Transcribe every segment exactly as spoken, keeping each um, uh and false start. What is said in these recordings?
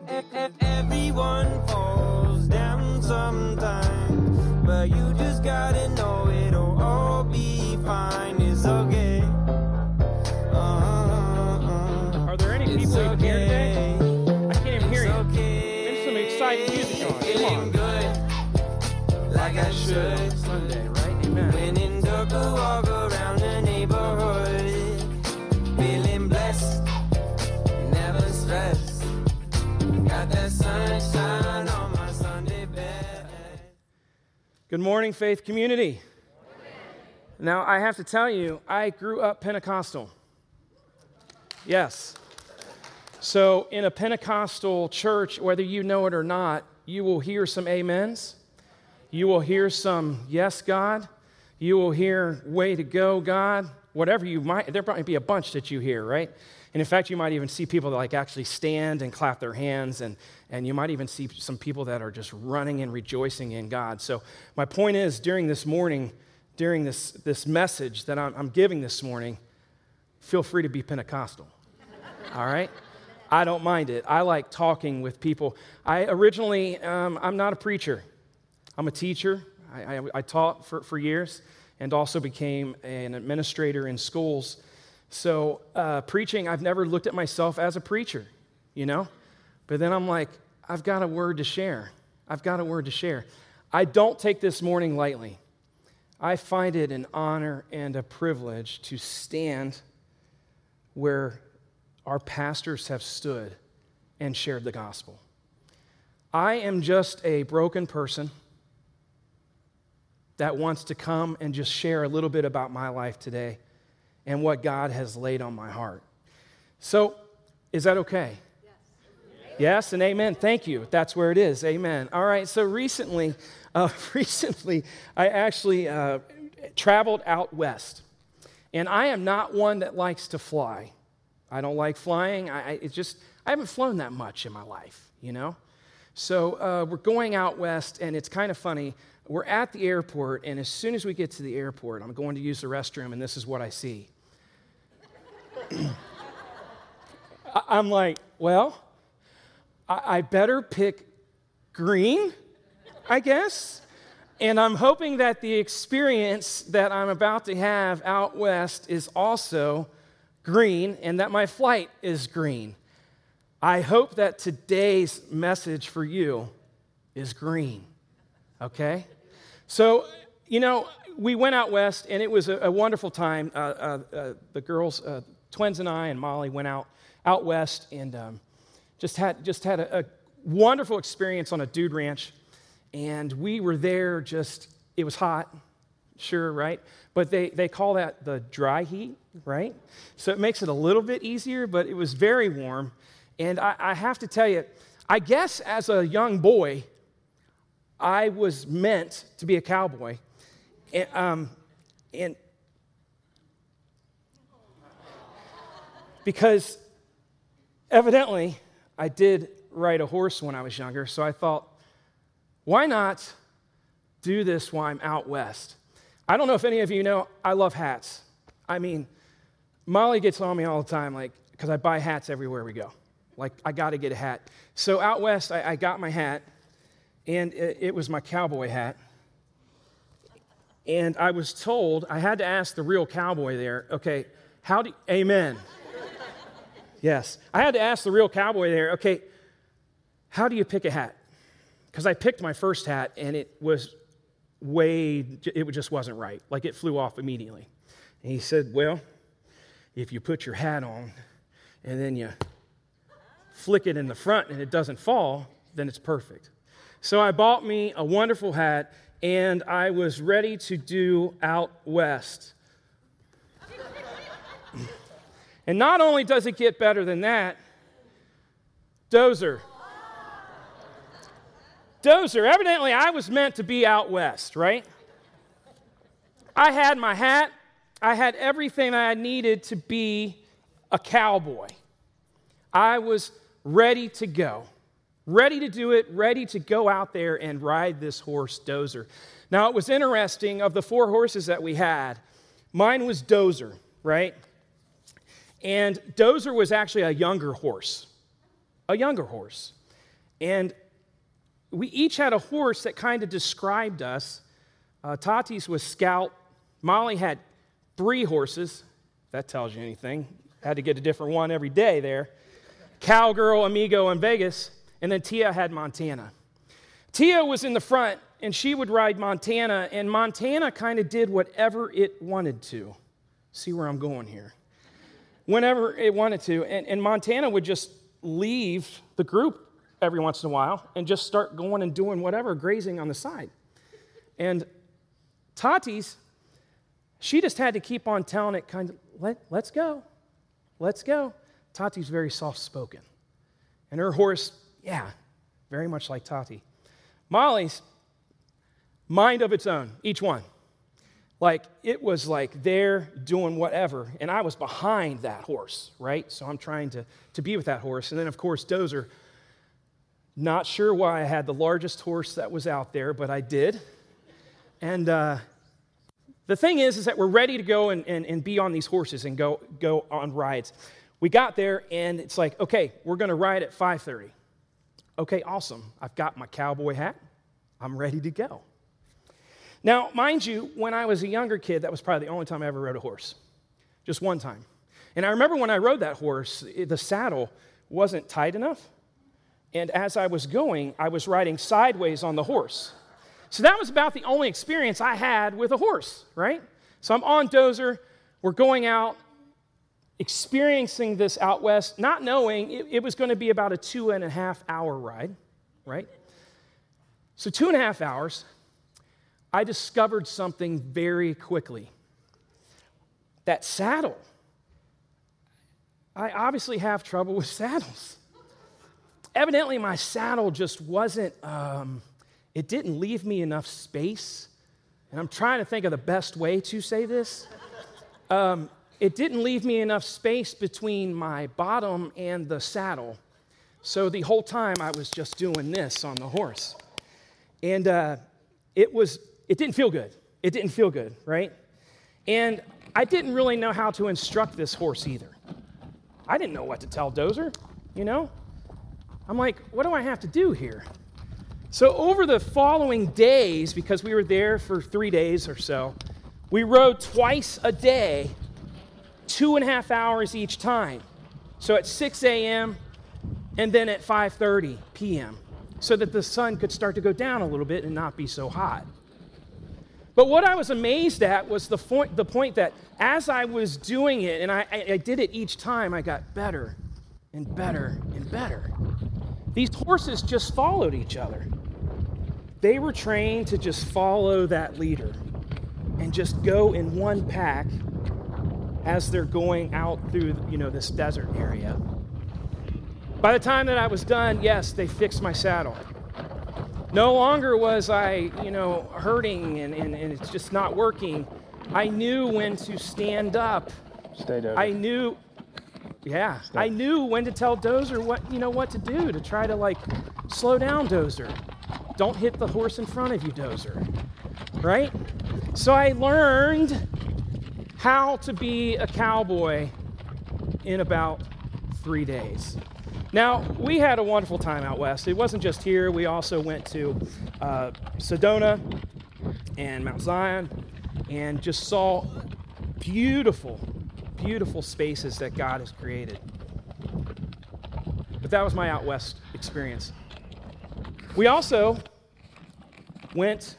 Everyone falls down sometimes, but you just gotta know it'll all be fine. It's okay. Uh-uh. Are there any It's people in here okay. today? I can't even hear It's you. okay. There's some exciting music on. Come Feeling on. good, like I should. Sunday, right? Amen. When in dark, I walk around the neighborhood, feeling blessed, never stressed. Got that sunshine on my Sunday bed. Good morning, Faith Community. Now, I have to tell you, I grew up Pentecostal. Yes. So, in a Pentecostal church, whether you know it or not, you will hear some amens. You will hear some, yes, God. You will hear, way to go, God. Whatever you might, there might be a bunch that you hear, right? And in fact, you might even see people that like actually stand and clap their hands, and, and you might even see some people that are just running and rejoicing in God. So my point is, during this morning, during this, this message that I'm, I'm giving this morning, feel free to be Pentecostal, all right? I don't mind it. I like talking with people. I originally, um, I'm not a preacher. I'm a teacher. I, I, I taught for, for years and also became an administrator in schools. So uh, preaching, I've never looked at myself as a preacher, you know? But then I'm like, I've got a word to share. I've got a word to share. I don't take this morning lightly. I find it an honor and a privilege to stand where our pastors have stood and shared the gospel. I am just a broken person that wants to come and just share a little bit about my life today and what God has laid on my heart. So, is that okay? Yes. Yes and amen. Thank you. That's where it is. Amen. All right. So recently, uh, recently, I actually uh, traveled out west, and I am not one that likes to fly. I don't like flying. I, I it's just I haven't flown that much in my life, you know. So uh, we're going out west, and it's kind of funny. We're at the airport, and as soon as we get to the airport, I'm going to use the restroom, and this is what I see. I'm like, well, I better pick green, I guess. And I'm hoping that the experience that I'm about to have out west is also green and that my flight is green. I hope that today's message for you is green, okay? So, you know, we went out west, and it was a, a wonderful time. Uh, uh, uh, the girls, uh, twins and I and Molly went out out west and um, just had just had a, a wonderful experience on a dude ranch. And we were there just, it was hot, sure, right? But they, they call that the dry heat, right? So it makes it a little bit easier, but it was very warm. And I, I have to tell you, I guess as a young boy, I was meant to be a cowboy. And, um, and because evidently I did ride a horse when I was younger, so I thought, why not do this while I'm out west? I don't know if any of you know, I love hats. I mean, Molly gets on me all the time, like, because I buy hats everywhere we go. Like, I got to get a hat. So out west, I, I got my hat, and it, it was my cowboy hat. And I was told, I had to ask the real cowboy there, okay, how do, amen. Yes. I had to ask the real cowboy there, okay, how do you pick a hat? Because I picked my first hat, and it was way, it just wasn't right. Like, it flew off immediately. And he said, well, if you put your hat on, and then you flick it in the front, and it doesn't fall, then it's perfect. So I bought me a wonderful hat, and I was ready to do out west. And not only does it get better than that, Dozer. Dozer, evidently I was meant to be out west, right? I had my hat. I had everything I needed to be a cowboy. I was ready to go. Ready to do it, ready to go out there and ride this horse, Dozer. Now, it was interesting, of the four horses that we had, mine was Dozer, right? And Dozer was actually a younger horse, a younger horse. And we each had a horse that kind of described us. Uh, Tati's was Scout. Molly had three horses. If that tells you anything. Had to get a different one every day there. Cowgirl, Amigo, and Vegas. And then Tia had Montana. Tia was in the front, and she would ride Montana, and Montana kind of did whatever it wanted to. See where I'm going here. Whenever it wanted to. And, and Montana would just leave the group every once in a while and just start going and doing whatever, grazing on the side. And Tati's, she just had to keep on telling it kind of, Let, let's go, let's go. Tati's very soft-spoken. And her horse, yeah, very much like Tati. Molly's, mind of its own, each one. Like, it was like they're doing whatever, and I was behind that horse, right? So I'm trying to, to be with that horse. And then, of course, Dozer, not sure why I had the largest horse that was out there, but I did. And uh, the thing is, is that we're ready to go and, and, and be on these horses and go, go on rides. We got there, and it's like, okay, we're going to ride at five thirty. Okay, awesome. I've got my cowboy hat. I'm ready to go. Now, mind you, when I was a younger kid, that was probably the only time I ever rode a horse. Just one time. And I remember when I rode that horse, the saddle wasn't tight enough. And as I was going, I was riding sideways on the horse. So that was about the only experience I had with a horse, right? So I'm on Dozer. We're going out, experiencing this out west, not knowing it, it was going to be about a two and a half hour ride, right? So two and a half hours, I discovered something very quickly. That saddle. I obviously have trouble with saddles. Evidently, my saddle just wasn't, um, it didn't leave me enough space. And I'm trying to think of the best way to say this. Um, it didn't leave me enough space between my bottom and the saddle. So the whole time I was just doing this on the horse. And uh, it was, it didn't feel good. It didn't feel good, right? And I didn't really know how to instruct this horse either. I didn't know what to tell Dozer, you know? I'm like, what do I have to do here? So over the following days, because we were there for three days or so, we rode twice a day, two and a half hours each time. So at six a.m. and then at five thirty p.m. so that the sun could start to go down a little bit and not be so hot. But what I was amazed at was the point, the point that as I was doing it, and I, I did it each time, I got better and better and better. These horses just followed each other. They were trained to just follow that leader and just go in one pack as they're going out through, you know, this desert area. By the time that I was done, yes, they fixed my saddle. No longer was I, you know, hurting and, and, and it's just not working. I knew when to stand up. Stay down. I knew, yeah, Stay. I knew when to tell Dozer what, you know, what to do to try to, like, slow down, Dozer. Don't hit the horse in front of you, Dozer, right? So I learned how to be a cowboy in about three days. Now, we had a wonderful time out west. It wasn't just here. We also went to uh, Sedona and Mount Zion and just saw beautiful, beautiful spaces that God has created. But that was my out west experience. We also went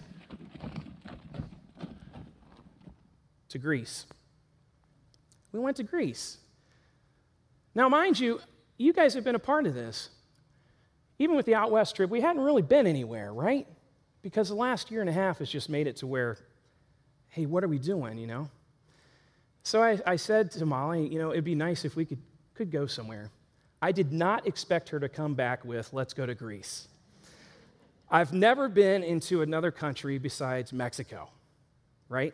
to Greece. We went to Greece. Now, mind you, you guys have been a part of this. Even with the out west trip, we hadn't really been anywhere, right? Because the last year and a half has just made it to where, hey, what are we doing, you know? So I, I said to Molly, you know, it'd be nice if we could, could go somewhere. I did not expect her to come back with, let's go to Greece. I've never been into another country besides Mexico, right?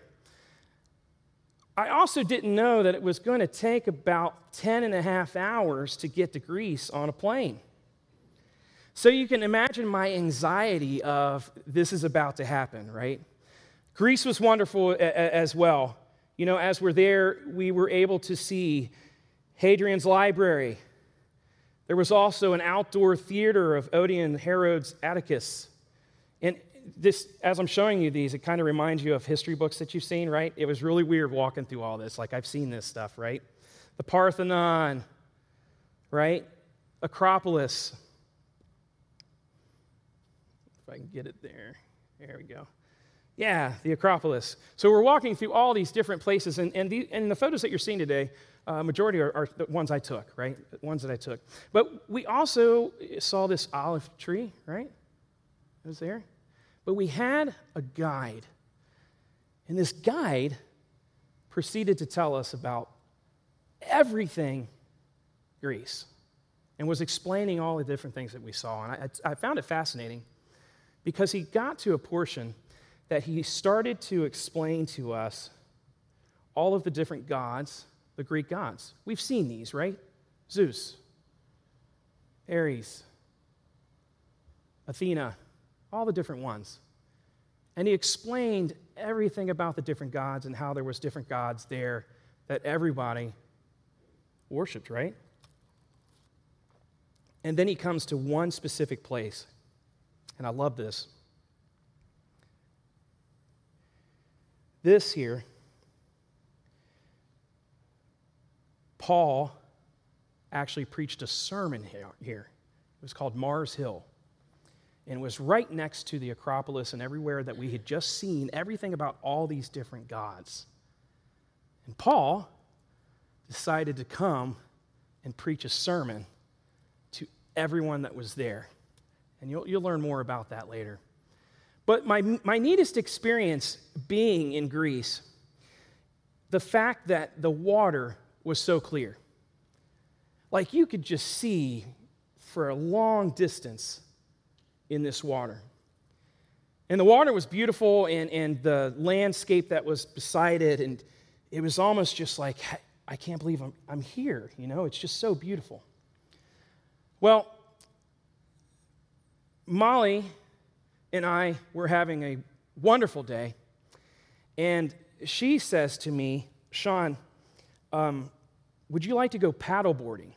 I also didn't know that it was going to take about ten and a half hours to get to Greece on a plane. So you can imagine my anxiety of this is about to happen, right? Greece was wonderful a- a- as well. You know, as we're there, we were able to see Hadrian's Library. There was also an outdoor theater of Odeon Herod's Atticus. And this, as I'm showing you these, it kind of reminds you of history books that you've seen, right? It was really weird walking through all this. Like, I've seen this stuff, right? The Parthenon, right? Acropolis. If I can get it there. There we go. Yeah, the Acropolis. So we're walking through all these different places, and, and, the, and the photos that you're seeing today, uh, majority are, are the ones I took, right? The ones that I took. But we also saw this olive tree, right? It was there. But we had a guide, and this guide proceeded to tell us about everything Greece and was explaining all the different things that we saw. And I, I found it fascinating because he got to a portion that he started to explain to us all of the different gods, the Greek gods. We've seen these, right? Zeus, Ares, Athena, all the different ones. And he explained everything about the different gods and how there was different gods there that everybody worshipped, right? And then he comes to one specific place, and I love this. This here, Paul actually preached a sermon here. It was called Mars Hill. And it was right next to the Acropolis and everywhere that we had just seen, everything about all these different gods. And Paul decided to come and preach a sermon to everyone that was there. And you'll, you'll learn more about that later. But my, my neatest experience being in Greece, the fact that the water was so clear. Like you could just see for a long distance in this water. And the water was beautiful, and, and the landscape that was beside it, and it was almost just like, I can't believe I'm, I'm here, you know? It's just so beautiful. Well, Molly and I were having a wonderful day, and she says to me, Sean, um, would you like to go paddleboarding?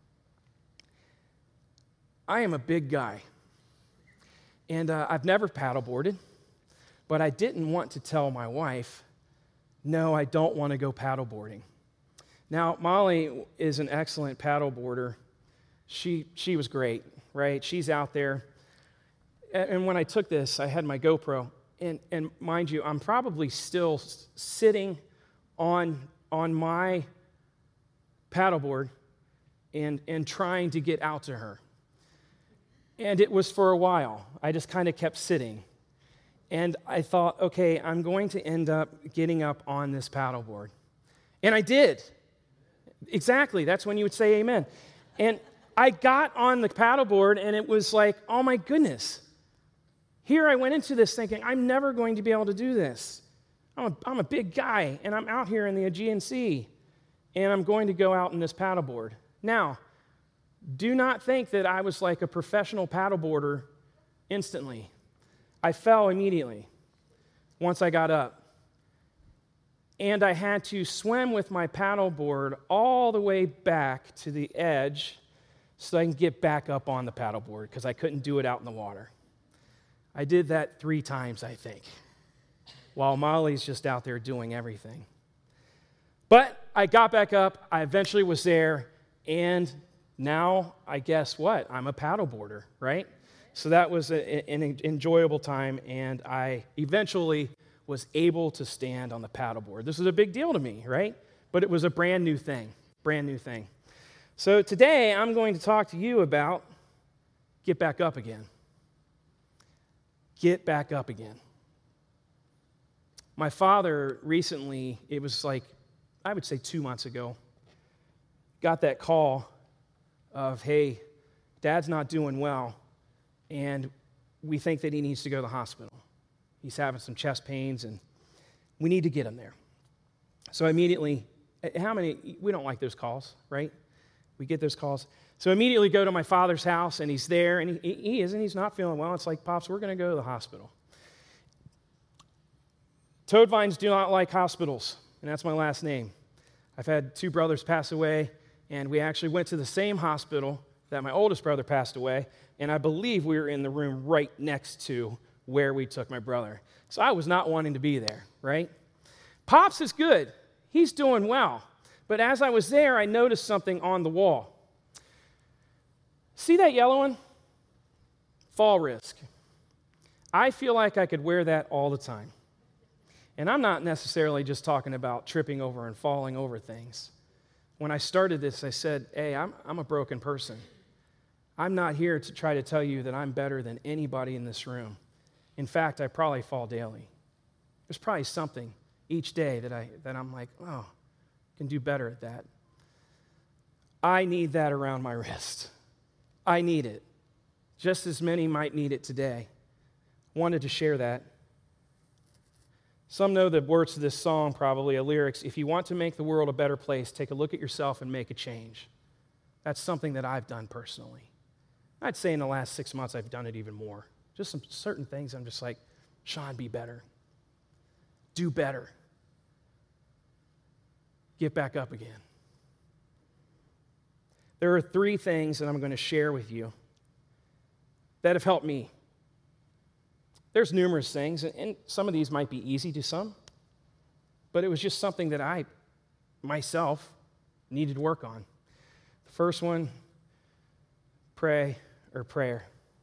I am a big guy. And uh, I've never paddleboarded, but I didn't want to tell my wife, no, I don't want to go paddleboarding. Now, Molly is an excellent paddleboarder. She, she was great, right? She's out there. And when I took this, I had my GoPro. And, and mind you, I'm probably still sitting on, on my paddleboard and, and trying to get out to her. And it was for a while. I just kind of kept sitting. And I thought, okay, I'm going to end up getting up on this paddleboard. And I did. Exactly. That's when you would say amen. And I got on the paddleboard, and it was like, oh my goodness. Here I went into this thinking, I'm never going to be able to do this. I'm a, I'm a big guy, and I'm out here in the Aegean Sea, and I'm going to go out in this paddleboard. Now, do not think that I was like a professional paddleboarder instantly. I fell immediately once I got up. And I had to swim with my paddleboard all the way back to the edge so I can get back up on the paddleboard because I couldn't do it out in the water. I did that three times, I think, while Molly's just out there doing everything. But I got back up. I eventually was there, and now, I guess what? I'm a paddleboarder, right? So that was a, an enjoyable time, and I eventually was able to stand on the paddleboard. This was a big deal to me, right? But it was a brand new thing, brand new thing. So today, I'm going to talk to you about get back up again. Get back up again. My father recently, it was like, I would say two months ago, got that call of, hey, Dad's not doing well, and we think that he needs to go to the hospital. He's having some chest pains, and we need to get him there. So immediately, how many, we don't like those calls, right? We get those calls. So immediately go to my father's house, and he's there, and he, he is, and he's not feeling well. It's like, Pops, we're going to go to the hospital. Toad vines do not like hospitals, and that's my last name. I've had two brothers pass away, and we actually went to the same hospital that my oldest brother passed away, and I believe we were in the room right next to where we took my brother. So I was not wanting to be there, right? Pops is good. He's doing well. But as I was there, I noticed something on the wall. See that yellow one? Fall risk. I feel like I could wear that all the time. And I'm not necessarily just talking about tripping over and falling over things. When I started this, I said, hey, I'm, I'm a broken person. I'm not here to try to tell you that I'm better than anybody in this room. In fact, I probably fall daily. There's probably something each day that, I, that I'm like, oh, I can do better at that. I need that around my wrist. I need it. Just as many might need it today. Wanted to share that. Some know the words to this song, probably, a lyrics. If you want to make the world a better place, take a look at yourself and make a change. That's something that I've done personally. I'd say in the last six months I've done it even more. Just some certain things I'm just like, Sean, be better. Do better. Get back up again. There are three things that I'm going to share with you that have helped me. There's numerous things, and some of these might be easy to some, but it was just something that I, myself, needed to work on. The first one, pray or prayer.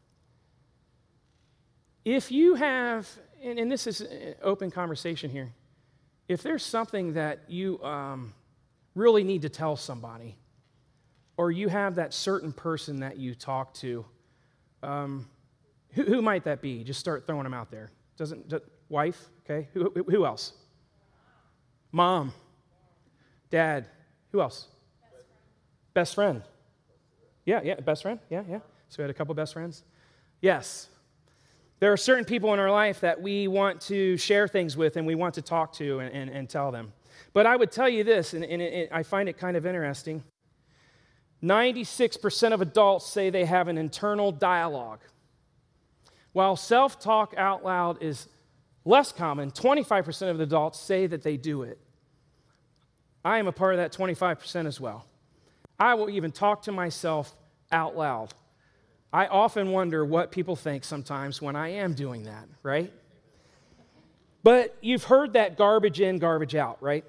If you have, and, and this is an open conversation here, if there's something that you um, really need to tell somebody, or you have that certain person that you talk to, um, who, who might that be? Just start throwing them out there. Doesn't, does, wife, okay? Who, who, who else? Mom, dad, who else? Best friend. Best friend. Yeah, yeah, best friend, yeah, yeah. So we had a couple best friends. Yes. There are certain people in our life that we want to share things with and we want to talk to and, and, and tell them. But I would tell you this, and, and it, it, I find it kind of interesting. ninety-six percent of adults say they have an internal dialogue. While self-talk out loud is less common, twenty-five percent of the adults say that they do it. I am a part of that twenty-five percent as well. I will even talk to myself out loud. I often wonder what people think sometimes when I am doing that, right? But you've heard that garbage in, garbage out, right?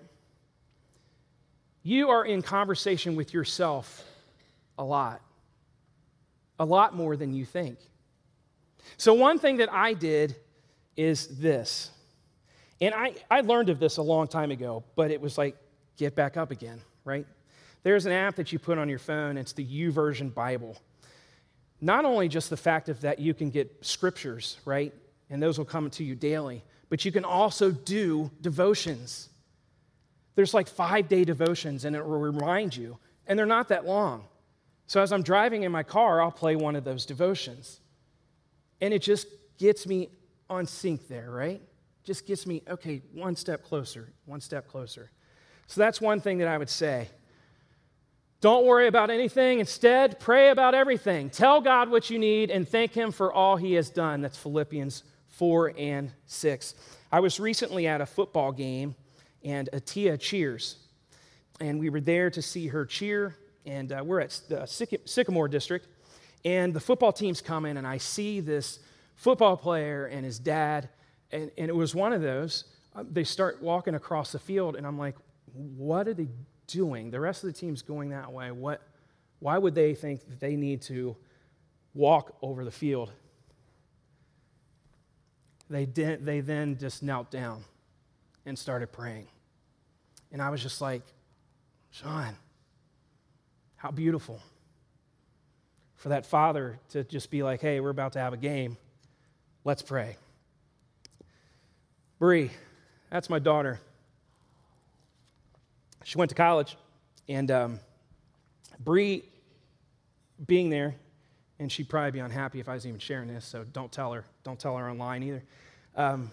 You are in conversation with yourself a lot. A lot more than you think. So one thing that I did is this. And I, I learned of this a long time ago, but it was like, get back up again, right? There's an app that you put on your phone. It's the YouVersion Bible. Not only just the fact of that you can get scriptures, right? And those will come to you daily. But you can also do devotions. There's like five-day devotions, and it will remind you. And they're not that long. So as I'm driving in my car, I'll play one of those devotions. And it just gets me on sync there, right? Just gets me, okay, one step closer, one step closer. So that's one thing that I would say. Don't worry about anything. Instead, pray about everything. Tell God what you need and thank Him for all He has done. That's Philippians four and six. I was recently at a football game, and Atia cheers. And we were there to see her cheer, and uh, we're at the Sycamore District. And the football team's coming, and I see this football player and his dad, and, and it was one of those. Uh, they start walking across the field, and I'm like, what are they doing? The rest of the team's going that way. What? Why would they think that they need to walk over the field? They did. They then just knelt down and started praying. And I was just like, Sean, how beautiful for that father to just be like, hey, we're about to have a game. Let's pray. Bree, that's my daughter. She went to college, and um, Bree being there, and she'd probably be unhappy if I was even sharing this, so don't tell her. Don't tell her online either. Um,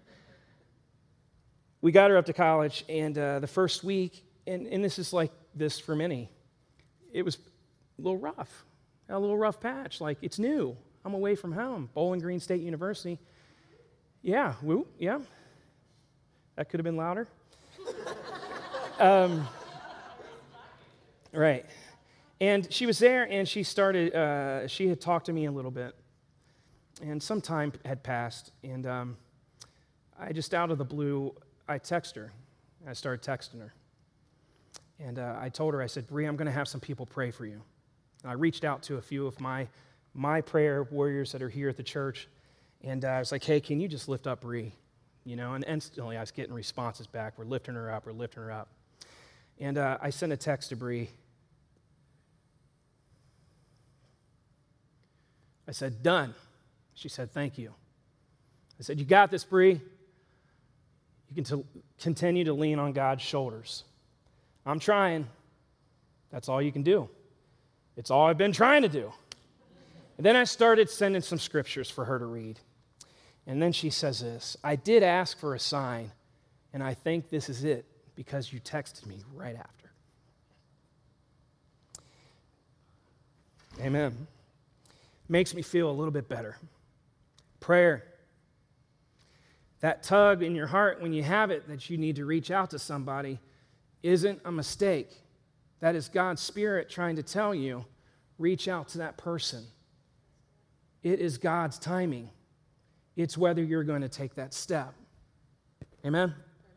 we got her up to college, and uh, the first week, and, and this is like this for many, it was a little rough, a little rough patch. Like, it's new. I'm away from home. Bowling Green State University. Yeah, woo, yeah. That could have been louder. Um, right. And she was there, and she started, uh, she had talked to me a little bit. And some time had passed, and um, I just out of the blue, I texted her. I started texting her. And uh, I told her, I said, Bree, I'm going to have some people pray for you. And I reached out to a few of my, my prayer warriors that are here at the church, and uh, I was like, hey, can you just lift up Bree? You know, and instantly I was getting responses back. We're lifting her up, we're lifting her up. And uh, I sent a text to Bree. I said, done. She said, thank you. I said, you got this, Bree. You can t- continue to lean on God's shoulders. I'm trying. That's all you can do. It's all I've been trying to do. And then I started sending some scriptures for her to read. And then she says this, I did ask for a sign, and I think this is it because you texted me right after. Amen. Makes me feel a little bit better. Prayer. That tug in your heart when you have it that you need to reach out to somebody isn't a mistake. That is God's Spirit trying to tell you, reach out to that person. It is God's timing. It's whether you're going to take that step. Amen?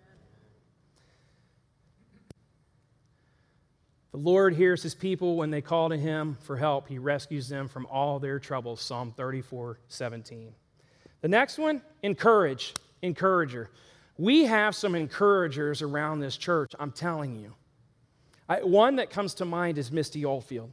The Lord hears his people when they call to him for help. He rescues them from all their troubles. Psalm thirty-four seventeen. The next one, encourage. Encourager. We have some encouragers around this church, I'm telling you. I, one that comes to mind is Misty Oldfield.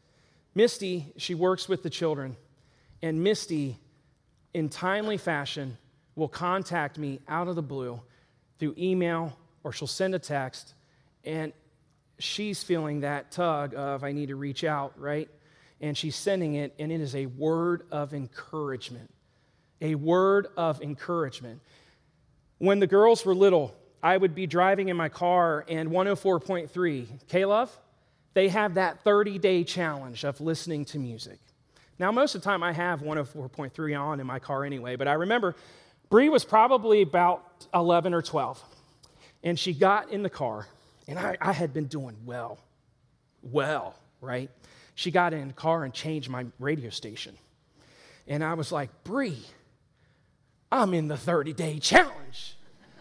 Misty, she works with the children, and Misty, in timely fashion, will contact me out of the blue through email, or she'll send a text, and she's feeling that tug of, I need to reach out, right? And she's sending it, and it is a word of encouragement. A word of encouragement. When the girls were little, I would be driving in my car, and one oh four point three, K-Love, they have that thirty-day challenge of listening to music. Now, most of the time, I have one oh four point three on in my car anyway, but I remember Bree was probably about eleven or twelve, and she got in the car, and I, I had been doing well, well, right? She got in the car and changed my radio station, and I was like, Bree, I'm in the thirty-day challenge.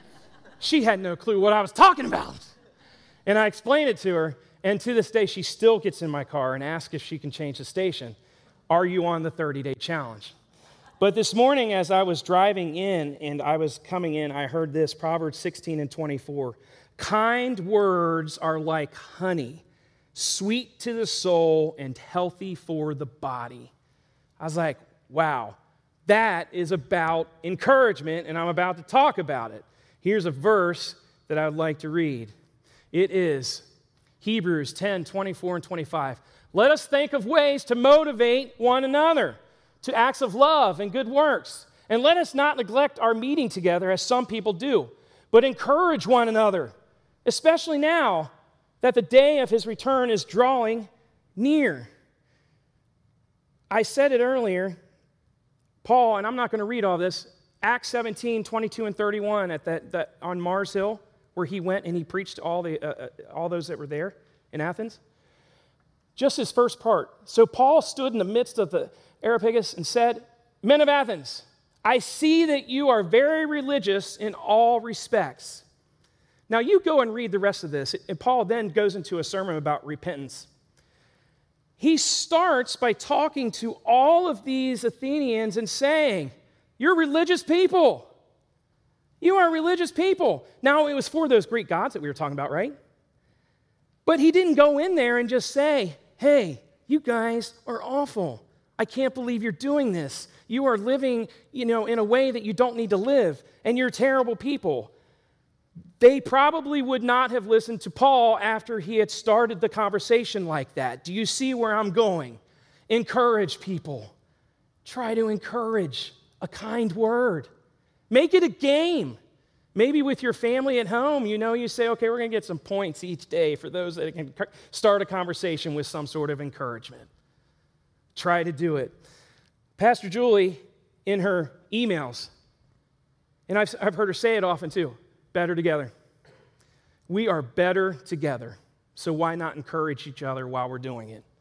She had no clue what I was talking about. And I explained it to her, and to this day, she still gets in my car and asks if she can change the station. Are you on the thirty-day challenge? But this morning, as I was driving in and I was coming in, I heard this, Proverbs sixteen and twenty-four. Kind words are like honey, sweet to the soul and healthy for the body. I was like, wow. That is about encouragement, and I'm about to talk about it. Here's a verse that I would like to read. It is Hebrews ten, twenty-four and twenty-five. Let us think of ways to motivate one another to acts of love and good works. And let us not neglect our meeting together as some people do, but encourage one another, especially now that the day of his return is drawing near. I said it earlier. Paul, and I'm not going to read all this, Acts seventeen, twenty-two and thirty-one at that, that on Mars Hill, where he went and he preached to all, the, uh, uh, all those that were there in Athens. Just his first part. So Paul stood in the midst of the Areopagus and said, Men of Athens, I see that you are very religious in all respects. Now you go and read the rest of this. And Paul then goes into a sermon about repentance. He starts by talking to all of these Athenians and saying, you're religious people. You are religious people. Now, it was for those Greek gods that we were talking about, right? But he didn't go in there and just say, hey, you guys are awful. I can't believe you're doing this. You are living, you know, in a way that you don't need to live, and you're terrible people. They probably would not have listened to Paul after he had started the conversation like that. Do you see where I'm going? Encourage people. Try to encourage. A kind word. Make it a game. Maybe with your family at home, you know, you say, okay, we're going to get some points each day for those that can start a conversation with some sort of encouragement. Try to do it. Pastor Julie, in her emails, and I've, I've heard her say it often too, better together. We are better together, so why not encourage each other while we're doing it?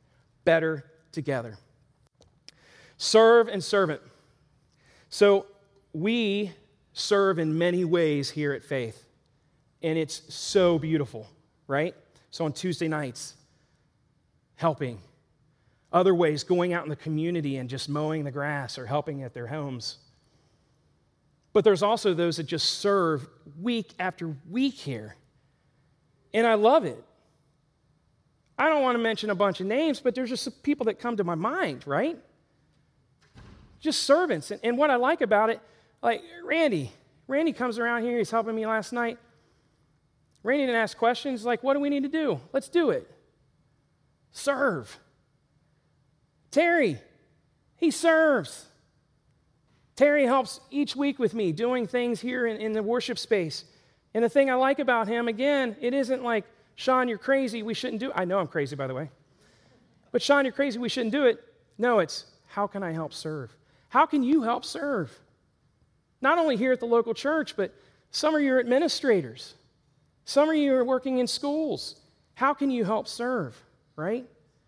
better together. Serve and servant. So we serve in many ways here at Faith, and it's so beautiful, right? So on Tuesday nights, helping. Other ways, going out in the community and just mowing the grass or helping at their homes. But there's also those that just serve week after week here. And I love it. I don't want to mention a bunch of names, but there's just some people that come to my mind, right? Just servants. And, and what I like about it, like Randy. Randy comes around here. He's helping me last night. Randy didn't ask questions like, what do we need to do? Let's do it. Serve. Terry, he serves. Terry helps each week with me doing things here in, in the worship space. And the thing I like about him, again, it isn't like, Sean, you're crazy, we shouldn't do it. I know I'm crazy, by the way. But Sean, you're crazy, we shouldn't do it. No, it's how can I help serve? How can you help serve? Not only here at the local church, but some of you are administrators. Some of you are working in schools. How can you help serve, right?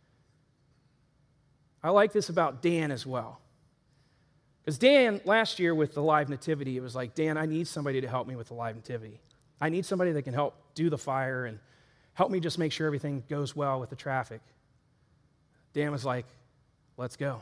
I like this about Dan as well. Because Dan, last year with the live nativity, it was like, Dan, I need somebody to help me with the live nativity. I need somebody that can help do the fire and help me just make sure everything goes well with the traffic. Dan was like, let's go.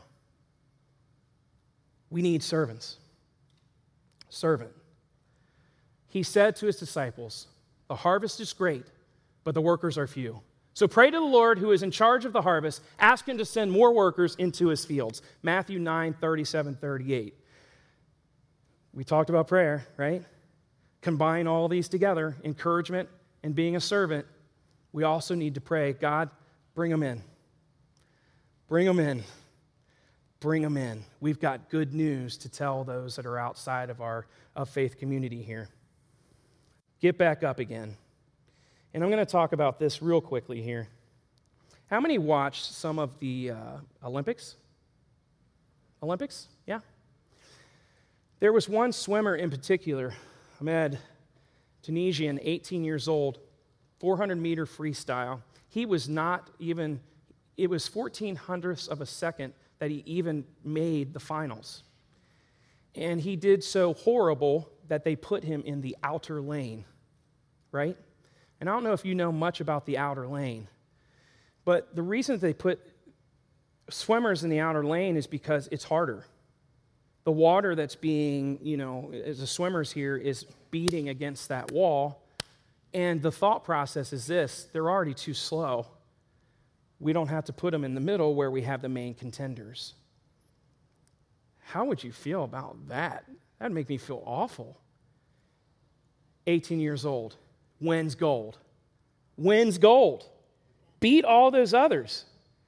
We need servants. Servant. He said to his disciples, the harvest is great, but the workers are few. So pray to the Lord who is in charge of the harvest. Ask him to send more workers into his fields. Matthew nine, thirty-seven, thirty-eight. We talked about prayer, right? Combine all these together, encouragement and being a servant. We also need to pray, God, bring them in. Bring them in. Bring them in. We've got good news to tell those that are outside of our of faith community here. Get back up again. And I'm going to talk about this real quickly here. How many watched some of the uh, Olympics? Olympics? Yeah. There was one swimmer in particular, Ahmed, Tunisian, eighteen years old, four hundred meter freestyle. He was not even, it was fourteen hundredths of a second that he even made the finals. And he did so horrible that they put him in the outer lane, right? And I don't know if you know much about the outer lane, but the reason they put swimmers in the outer lane is because it's harder. The water that's being, you know, as the swimmers here is beating against that wall, and the thought process is this: they're already too slow. We don't have to put them in the middle where we have the main contenders. How would you feel about that? That would make me feel awful. eighteen years old. Wins gold. Wins gold. Beat all those others.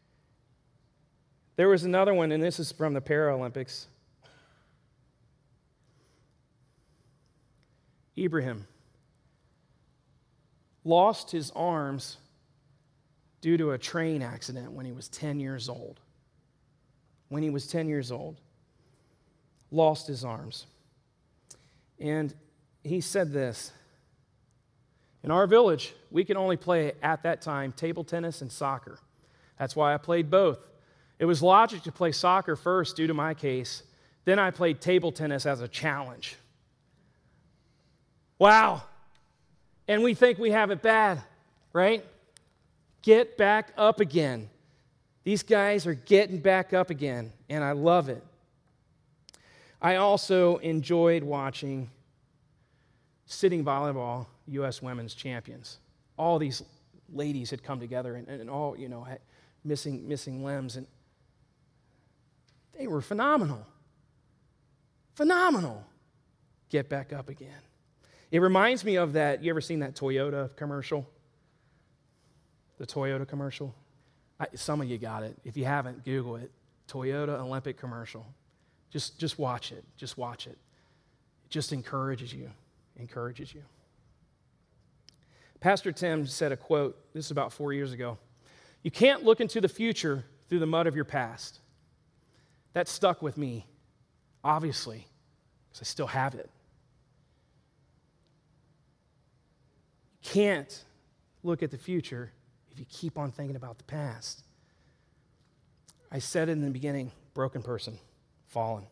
There was another one, and this is from the Paralympics. Ibrahim lost his arms due to a train accident when he was ten years old. When he was ten years old. Lost his arms. And he said this: in our village, we could only play at that time table tennis and soccer. That's why I played both. It was logic to play soccer first due to my case. Then I played table tennis as a challenge. Wow. And we think we have it bad, right? Get back up again. These guys are getting back up again, and I love it. I also enjoyed watching sitting volleyball U S women's champions. All these ladies had come together and, and all, you know, had missing, missing limbs, and they were phenomenal. Phenomenal. Get back up again. It reminds me of that, you ever seen that Toyota commercial? The Toyota commercial? I, some of you got it. If you haven't, Google it. Toyota Olympic commercial. Just, just watch it. Just watch it. It just encourages you. Encourages you. Pastor Tim said a quote, this is about four years ago. You can't look into the future through the mud of your past. That stuck with me, obviously, because I still have it. You can't look at the future if you keep on thinking about the past. I said it in the beginning, broken person, fallen.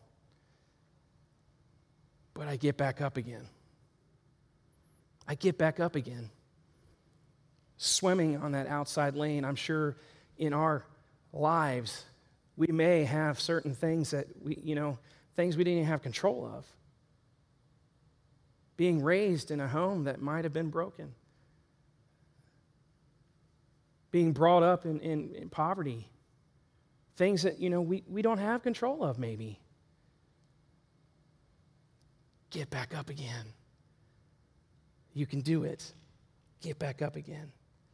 But I get back up again. I get back up again. Swimming on that outside lane, I'm sure in our lives, we may have certain things that we, you know, things we didn't even have control of. Being raised in a home that might have been broken. Being brought up in, in, in poverty. Things that, you know, we, we don't have control of maybe. Get back up again. You can do it. Get back up again.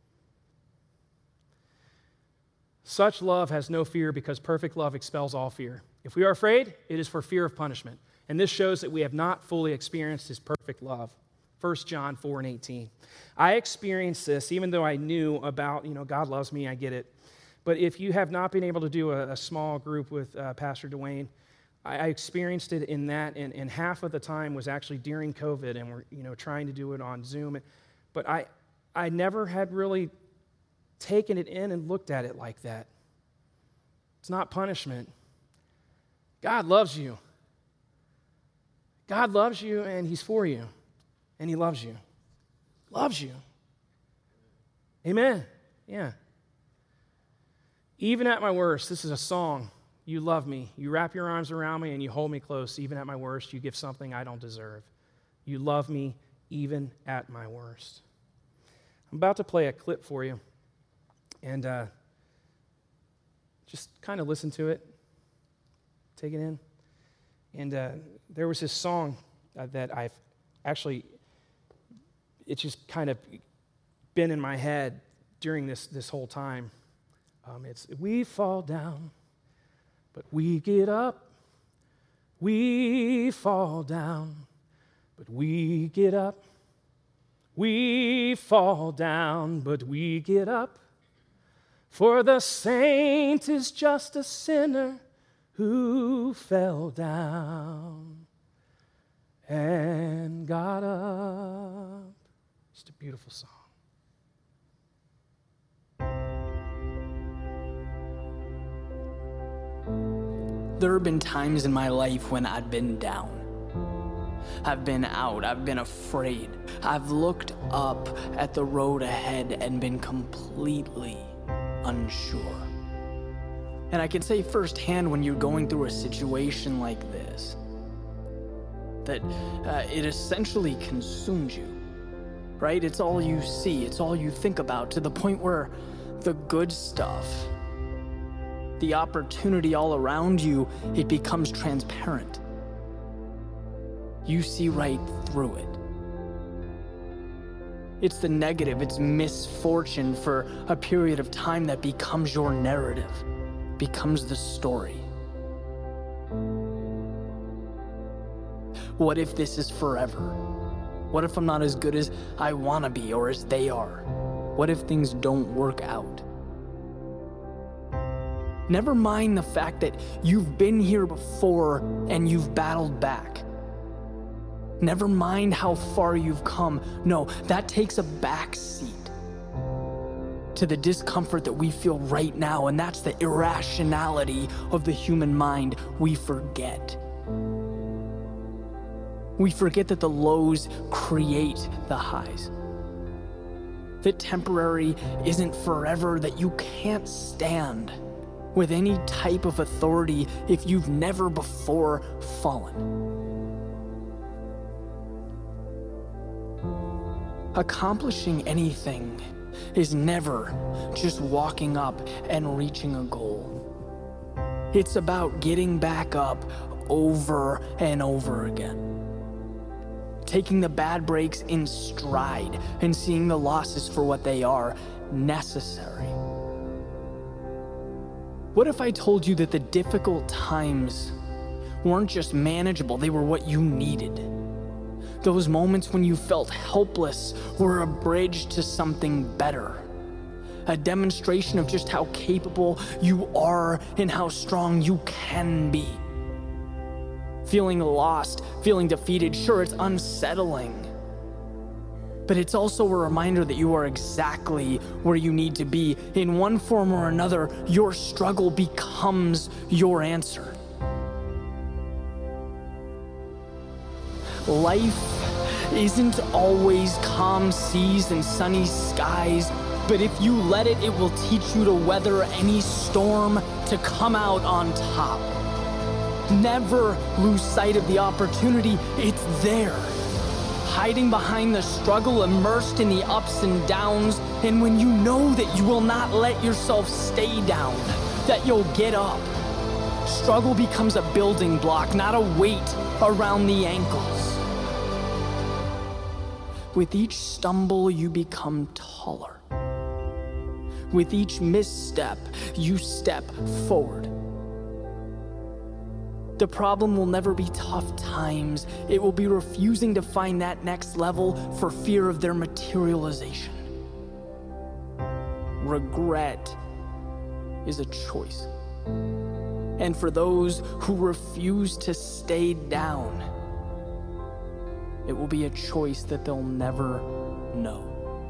Such love has no fear because perfect love expels all fear. If we are afraid, it is for fear of punishment. And this shows that we have not fully experienced his perfect love. First John four and eighteen. I experienced this even though I knew about, you know, God loves me, I get it. But if you have not been able to do a, a small group with uh, Pastor Dwayne, I, I experienced it in that, and, and half of the time was actually during COVID, and we're, you know, trying to do it on Zoom. But I, I never had really taken it in and looked at it like that. It's not punishment. God loves you. God loves you, and he's for you, and he loves you. Loves you. Amen. Yeah. Even at my worst, this is a song. You love me. You wrap your arms around me, and you hold me close. Even at my worst, you give something I don't deserve. You love me even at my worst. I'm about to play a clip for you. And uh, just kind of listen to it, take it in. And uh, there was this song uh, that I've actually, it's just kind of been in my head during this, this whole time. Um, it's, we fall down, but we get up. We fall down, but we get up. We fall down, but we get up. For the saint is just a sinner who fell down and got up. Just a beautiful song. There have been times in my life when I've been down. I've been out, I've been afraid. I've looked up at the road ahead and been completely unsure. And I can say firsthand, when you're going through a situation like this, that uh, it essentially consumes you, right? It's all you see, it's all you think about, to the point where the good stuff, the opportunity all around you, it becomes transparent. You see right through it. It's the negative, it's misfortune for a period of time that becomes your narrative, becomes the story. What if this is forever? What if I'm not as good as I want to be or as they are? What if things don't work out? Never mind the fact that you've been here before and you've battled back. Never mind how far you've come. No, that takes a back seat to the discomfort that we feel right now, and that's the irrationality of the human mind. We forget. We forget that the lows create the highs. That temporary isn't forever, that you can't stand with any type of authority if you've never before fallen. Accomplishing anything is never just walking up and reaching a goal. It's about getting back up over and over again. Taking the bad breaks in stride and seeing the losses for what they are, necessary. What if I told you that the difficult times weren't just manageable, they were what you needed? Those moments when you felt helpless were a bridge to something better. A demonstration of just how capable you are and how strong you can be. Feeling lost, feeling defeated, sure, it's unsettling. but it's also a reminder that you are exactly where you need to be. In one form or another, your struggle becomes your answer. Life isn't always calm seas and sunny skies, but if you let it, it will teach you to weather any storm to come out on top. Never lose sight of the opportunity. It's there, hiding behind the struggle, immersed in the ups and downs. And when you know that you will not let yourself stay down, that you'll get up, struggle becomes a building block, not a weight around the ankles. With each stumble, you become taller. With each misstep, you step forward. The problem will never be tough times. It will be refusing to find that next level for fear of their materialization. Regret is a choice. And for those who refuse to stay down, it will be a choice that they'll never know.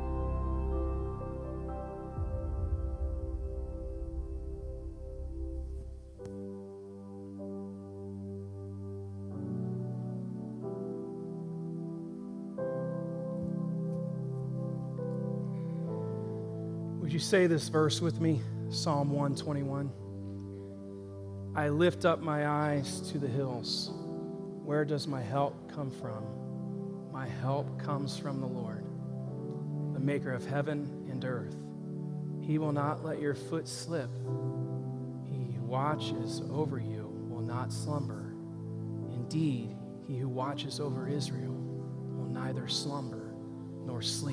Would you say this verse with me? Psalm one twenty-one. I lift up my eyes to the hills. Where does my help come from? My help comes from the Lord, the maker of heaven and earth. He will not let your foot slip. He who watches over you will not slumber. Indeed, he who watches over Israel will neither slumber nor sleep.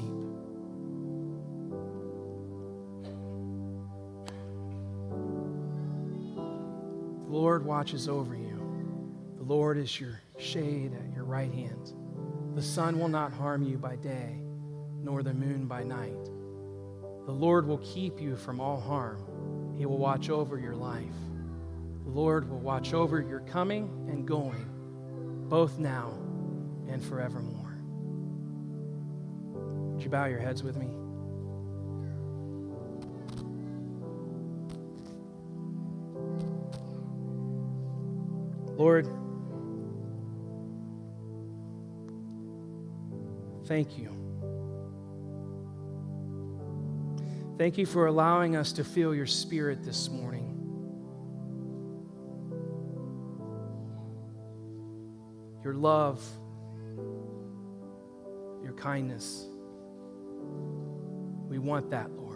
The Lord watches over you. The Lord is your shade at your right hand. The sun will not harm you by day, nor the moon by night. The Lord will keep you from all harm. He will watch over your life. The Lord will watch over your coming and going, both now and forevermore. Would you bow your heads with me? Lord, thank you. Thank you for allowing us to feel your Spirit this morning. Your love, your kindness. We want that, Lord.